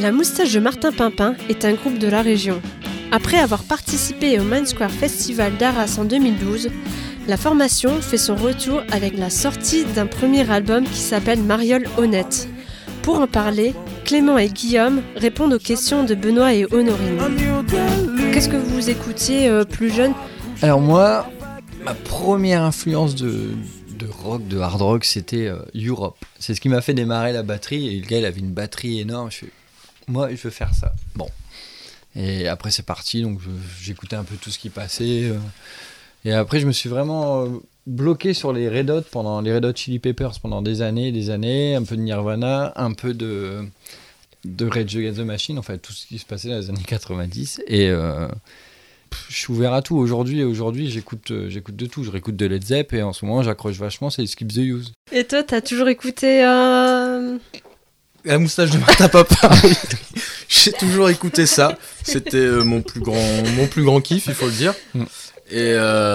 La Moustache de Martin Pimpin est un groupe de la région. Après avoir participé au Main Square Festival d'Arras en 2012, la formation fait son retour avec la sortie d'un premier album qui s'appelle Mariole Honnête. Pour en parler, Clément et Guillaume répondent aux questions de Benoît et Honorine. Qu'est-ce que vous écoutiez plus jeune ? Alors moi, ma première influence de rock, de hard rock, c'était Europe. C'est ce qui m'a fait démarrer la batterie. Et le gars, il avait une batterie énorme. Moi, je veux faire ça. Bon. Et après, c'est parti. Donc, j'écoutais un peu tout ce qui passait. Et après, je me suis vraiment bloqué sur les Red Hot Chili Peppers pendant des années. Un peu de Nirvana, un peu de Rage Against the Machine. Enfin, tout ce qui se passait dans les années 90. Et je suis ouvert à tout. Aujourd'hui, j'écoute de tout. Je réécoute de Led Zepp et en ce moment, j'accroche vachement, c'est Skip the Use. Et toi, t'as toujours écouté La Moustache de Martin Pimpin. J'ai toujours écouté ça. C'était mon plus grand kiff, il faut le dire. Et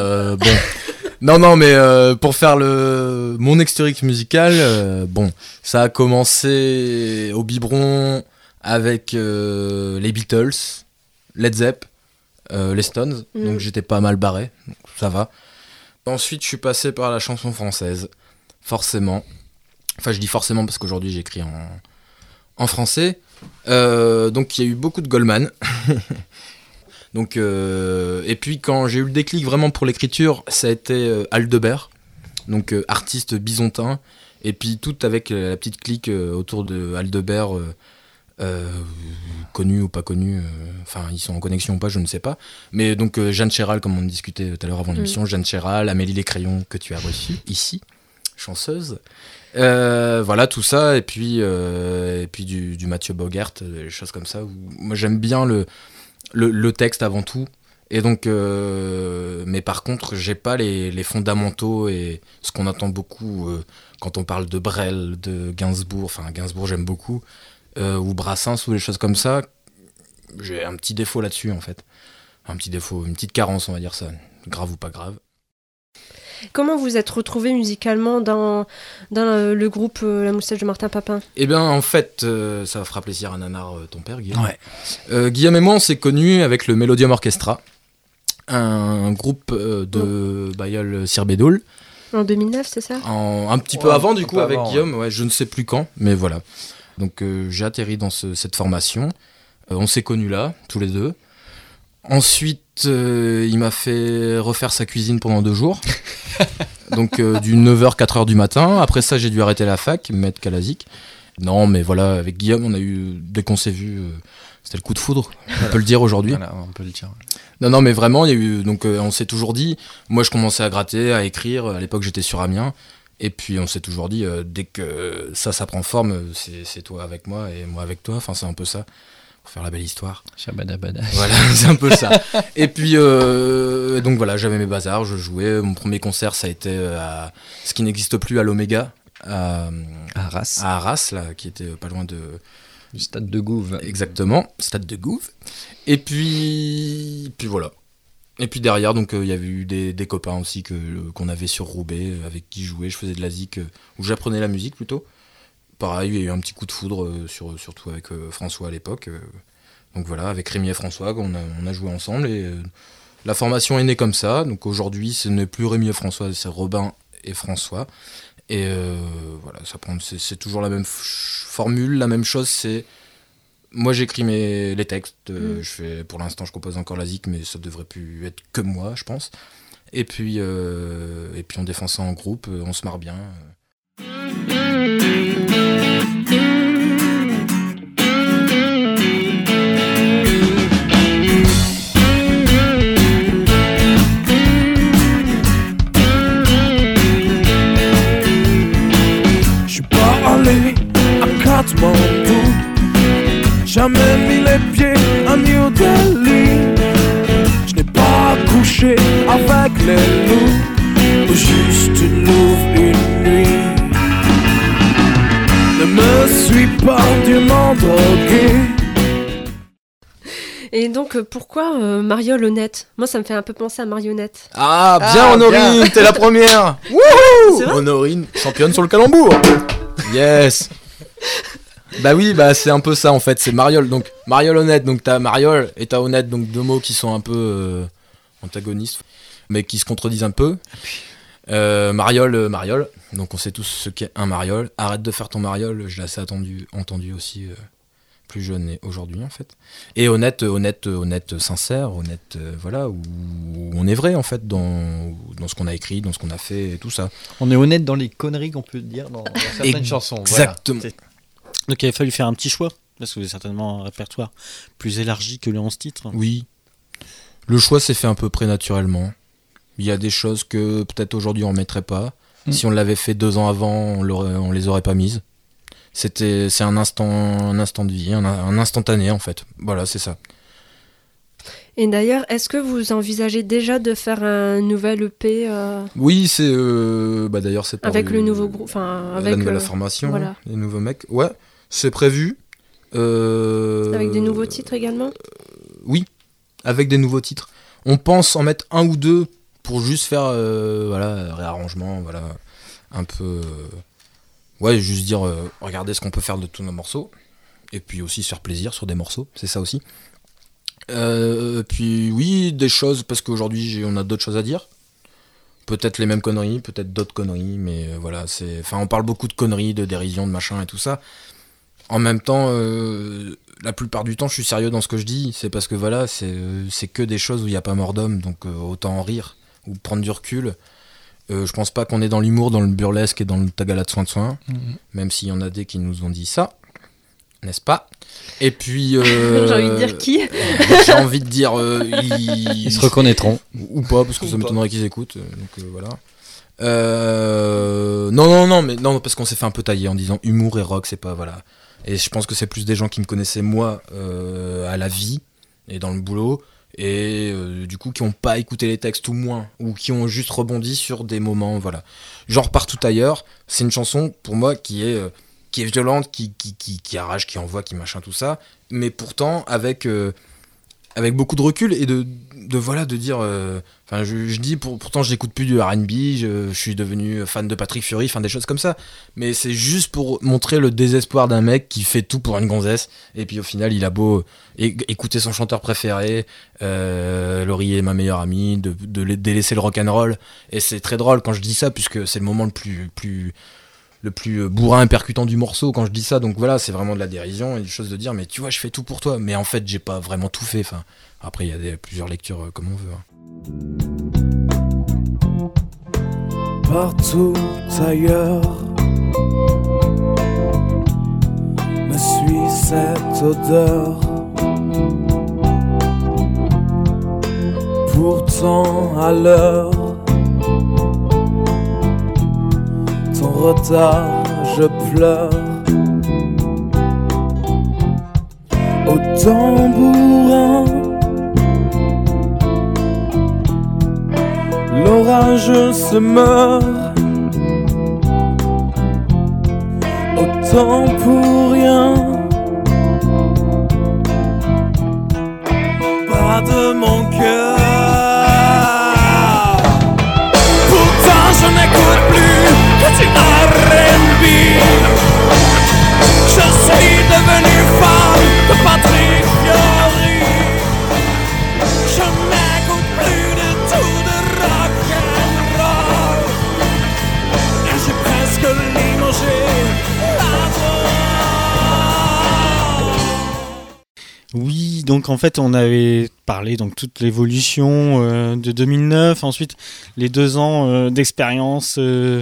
bon. Non, mais pour faire mon historique musical, ça a commencé au biberon avec les Beatles, Led Zepp, les Stones, donc j'étais pas mal barré, donc ça va. Ensuite, je suis passé par la chanson française, forcément. Enfin, je dis forcément parce qu'aujourd'hui j'écris en français. Donc il y a eu beaucoup de Goldman. Donc, et puis quand j'ai eu le déclic vraiment pour l'écriture, ça a été Aldebert, donc artiste bisontin, et puis tout avec la petite clique autour de Aldebert, connus ou pas connus, enfin ils sont en connexion ou pas, je ne sais pas. Mais donc Jeanne Chéral, comme on discutait tout à l'heure avant l'émission, Jeanne Chéral, Amélie Les Crayons que tu as reçue ici, chanceuse. Voilà tout ça, et puis du Mathieu Bogert, des choses comme ça. Où, moi j'aime bien le texte avant tout, et donc mais par contre j'ai pas les fondamentaux et ce qu'on entend beaucoup quand on parle de Brel, de Gainsbourg, enfin Gainsbourg j'aime beaucoup, ou Brassens ou des choses comme ça. J'ai un petit défaut là-dessus en fait, un petit défaut, une petite carence on va dire ça, grave ou pas grave. Comment vous êtes retrouvés musicalement dans le groupe La Moustache de Martin Pimpin ? Eh bien, en fait, ça fera plaisir à Nanar, ton père, Guillaume. Ouais. Guillaume et moi, on s'est connus avec le Melodium Orchestra, un groupe de Bayeul Sirbédoul. En 2009, c'est ça ? Un petit peu avant, du coup, avec Guillaume. Ouais, je ne sais plus quand, mais voilà. Donc, j'ai atterri dans cette formation. On s'est connus là, tous les deux. Ensuite, il m'a fait refaire sa cuisine pendant 2 jours. Donc du 9h, 4h du matin. Après ça, j'ai dû arrêter la fac, me mettre Kalazik. Non, mais voilà, avec Guillaume, on a eu, dès qu'on s'est vu, c'était le coup de foudre. On peut le dire aujourd'hui. Voilà, on peut le dire. Non, mais vraiment, il y a eu, donc on s'est toujours dit, moi je commençais à gratter, à écrire. À l'époque, j'étais sur Amiens. Et puis on s'est toujours dit, dès que ça prend forme, c'est toi avec moi et moi avec toi. Enfin, c'est un peu ça. Pour faire la belle histoire. Shabadabada. Voilà, c'est un peu ça. Et puis, donc voilà, j'avais mes bazars, je jouais. Mon premier concert, ça a été à ce qui n'existe plus, à l'Oméga, à Arras, là, qui était pas loin du stade de Gouve. Exactement, stade de Gouve. Et puis voilà. Et puis derrière, donc il y avait eu des copains aussi qu'on avait sur Roubaix, avec qui je jouais. Je faisais de la zik, où j'apprenais la musique plutôt. Pareil, il y a eu un petit coup de foudre, surtout avec François à l'époque. Donc voilà, avec Rémi et François, on a joué ensemble et la formation est née comme ça. Donc aujourd'hui, ce n'est plus Rémi et François, c'est Robin et François. Et voilà, c'est toujours la même formule, la même chose. C'est moi, j'écris les textes. Pour l'instant, je compose encore la zik, mais ça devrait plus être que moi, je pense. Et puis on défend ça en groupe, on se marre bien. Jamais mis les pieds à New Delhi. Je n'ai pas couché avec les loups, juste une louve une nuit. Ne me suis pas dûment drogué. Et donc, pourquoi Mariole Honnête ? Moi, ça me fait un peu penser à Marionnette. Ah, bien Honorine, t'es la première. Wouhou ! Honorine, championne sur le calembour. Yes. Bah oui, bah c'est un peu ça en fait, c'est Mariol. Donc Mariol Honnête, donc t'as Mariol et t'as Honnête, donc deux mots qui sont un peu antagonistes, mais qui se contredisent un peu. Mariol, donc on sait tous ce qu'est un Mariol. Arrête de faire ton Mariol, je l'ai assez entendu aussi plus jeune et aujourd'hui en fait. Et honnête, sincère, honnête, voilà, où on est vrai en fait dans ce qu'on a écrit, dans ce qu'on a fait et tout ça. On est honnête dans les conneries qu'on peut dire dans certaines chansons. Exactement. Voilà. Donc il a fallu faire un petit choix, parce que vous avez certainement un répertoire plus élargi que les 11 titres. Oui. Le choix s'est fait un peu prénaturellement. Il y a des choses que peut-être aujourd'hui on mettrait pas. Si on l'avait fait 2 ans avant, on les aurait pas mises. C'est un instant de vie, un instantané en fait. Voilà, c'est ça. Et d'ailleurs, est-ce que vous envisagez déjà de faire un nouvel EP Oui, c'est d'ailleurs c'est avec le nouveau groupe, enfin avec la nouvelle formation, voilà. Les nouveaux mecs. Ouais, c'est prévu. Avec des nouveaux titres également. Oui, avec des nouveaux titres. On pense en mettre 1 ou 2 pour juste faire réarrangement, voilà, un peu. Ouais, juste dire regardez ce qu'on peut faire de tous nos morceaux, et puis aussi se faire plaisir sur des morceaux, c'est ça aussi. Puis oui, des choses, parce qu'aujourd'hui on a d'autres choses à dire. Peut-être les mêmes conneries, peut-être d'autres conneries, mais voilà, on parle beaucoup de conneries, de dérision, de machin et tout ça. En même temps, la plupart du temps, je suis sérieux dans ce que je dis, c'est parce que voilà, c'est que des choses où il n'y a pas mort d'homme, donc autant en rire, ou prendre du recul. Je pense pas qu'on est dans l'humour, dans le burlesque et dans le tagala de soin, même s'il y en a des qui nous ont dit ça, n'est-ce pas? Et puis... J'ai envie de dire qui? J'ai envie de dire... Ils se reconnaîtront. Ou pas, parce que ça m'étonnerait qu'ils écoutent, donc voilà. Non, parce qu'on s'est fait un peu tailler en disant humour et rock, c'est pas... Voilà. Et je pense que c'est plus des gens qui me connaissaient moi à la vie et dans le boulot, et du coup qui ont pas écouté les textes ou moins, ou qui ont juste rebondi sur des moments, voilà. Genre Partout ailleurs, c'est une chanson pour moi qui est violente, qui arrache, qui envoie, qui machin, tout ça, mais pourtant avec beaucoup de recul et de dire je dis pourtant j'écoute plus du R&B, je suis devenu fan de Patrick Fury, des choses comme ça, mais c'est juste pour montrer le désespoir d'un mec qui fait tout pour une gonzesse, et puis au final il a beau écouter son chanteur préféré, Laurie est ma meilleure amie, de délaisser le rock'n'roll, et c'est très drôle quand je dis ça, puisque c'est le moment le plus bourrin et percutant du morceau quand je dis ça, donc voilà, c'est vraiment de la dérision et des choses de dire mais tu vois je fais tout pour toi, mais en fait j'ai pas vraiment tout fait, après il y a plusieurs lectures comme on veut. Partout ailleurs me suit cette odeur, pourtant à l'heure ton retard, je pleure. Au tambourin, l'orage se meurt. Autant pour rien, pas de mon cœur. Pourtant je n'écoute plus que du R&B. Je suis devenu fan de Patrick Fury. Je n'écoute plus de tout de rock'n'roll, et j'ai presque limogé la voix. Oui, donc en fait on avait parlé donc toute l'évolution de 2009, ensuite les 2 ans d'expérience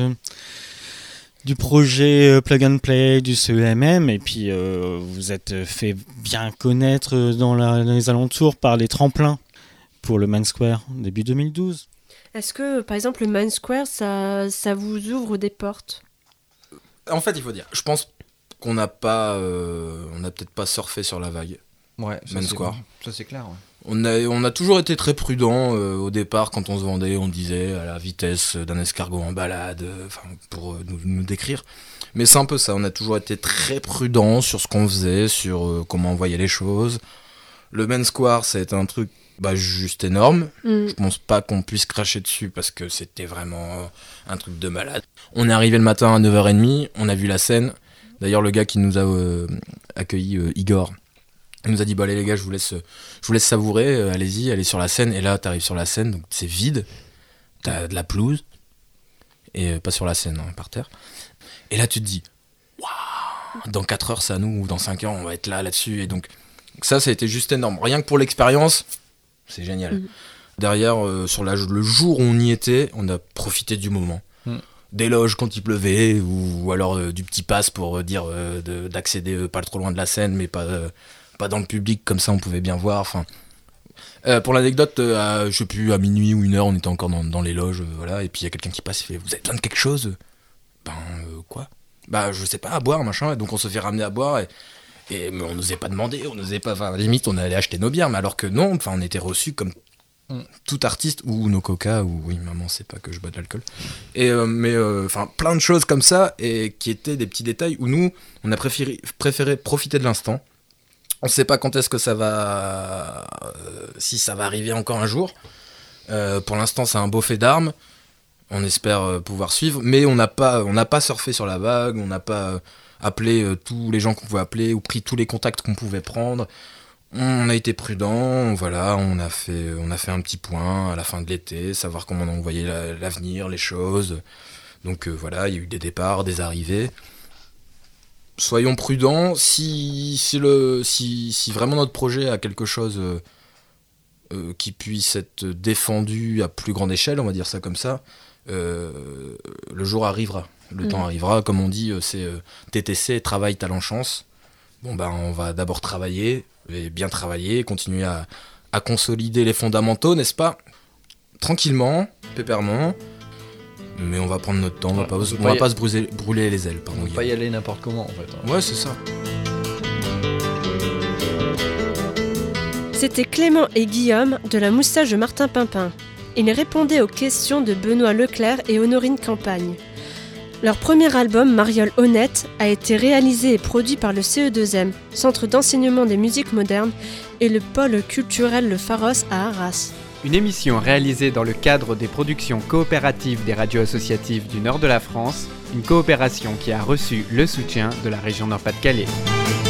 du projet Plug and Play du CEMM, et puis vous êtes fait bien connaître dans les alentours par les tremplins pour le Main Square début 2012. Est-ce que par exemple le Main Square ça vous ouvre des portes? En fait il faut dire, je pense qu'on n'a peut-être pas surfé sur la vague. Ouais, Main Square. Ça c'est clair. Ouais. On a toujours été très prudent au départ quand on se vendait, on disait à la vitesse d'un escargot en balade, pour nous décrire. Mais c'est un peu ça, on a toujours été très prudent sur ce qu'on faisait, sur comment on voyait les choses. Le Main Square, c'est un truc juste énorme. Je pense pas qu'on puisse cracher dessus parce que c'était vraiment un truc de malade. On est arrivé le matin à 9h30, on a vu la scène, D'ailleurs, le gars qui nous a accueillis, Igor, il nous a dit allez les gars, je vous laisse savourer, allez sur la scène. Et là, t'arrives sur la scène, donc c'est vide, t'as de la pelouse, et pas sur la scène, hein, par terre. Et là, tu te dis waouh, dans 4 heures, c'est à nous, ou dans 5 heures, on va être là-dessus. Et donc, ça a été juste énorme. Rien que pour l'expérience, c'est génial. Derrière, sur le jour où on y était, on a profité du moment. Des loges quand il pleuvait, ou alors du petit pass pour dire d'accéder pas trop loin de la scène, mais pas dans le public, comme ça on pouvait bien voir. Enfin, pour l'anecdote, je sais plus, à minuit ou 1h, on était encore dans les loges, voilà, et puis il y a quelqu'un qui passe, il fait « Vous avez besoin de quelque chose ?» Quoi ? Je sais pas, à boire, machin, et donc on se fait ramener à boire, mais on n'osait pas demander, enfin, limite on allait acheter nos bières, mais alors que non, enfin, on était reçus comme tout artiste, ou nos coca, ou oui, maman sait pas que je bois de l'alcool. Et enfin, plein de choses comme ça, et qui étaient des petits détails où nous, on a préféré profiter de l'instant. On sait pas quand est-ce que ça va, si ça va arriver encore un jour. Pour l'instant, c'est un beau fait d'armes. On espère pouvoir suivre, mais on n'a pas surfé sur la vague, on n'a pas appelé tous les gens qu'on pouvait appeler, ou pris tous les contacts qu'on pouvait prendre. On a été prudent, voilà, on a fait un petit point à la fin de l'été, savoir comment on voyait l'avenir, les choses. Donc voilà, il y a eu des départs, des arrivées. Soyons prudents, si vraiment notre projet a quelque chose qui puisse être défendu à plus grande échelle, on va dire ça comme ça, le jour arrivera, le temps arrivera. Comme on dit, c'est TTC, travail, talent, chance. Bon on va d'abord travailler, et bien travailler, continuer à consolider les fondamentaux, n'est-ce pas ? Tranquillement, pépèrement, mais on va prendre notre temps, on va pas se brûler les ailes. On va pas y aller n'importe comment, en fait. Ouais, c'est ça. C'était Clément et Guillaume de la Moustache de Martin Pimpin. Ils répondaient aux questions de Benoît Leclerc et Honorine Campagne. Leur premier album, Mariole Honnête, a été réalisé et produit par le CE2M, Centre d'enseignement des musiques modernes, et le pôle culturel Le Pharos à Arras. Une émission réalisée dans le cadre des productions coopératives des radios associatives du nord de la France, une coopération qui a reçu le soutien de la région Nord-Pas-de-Calais.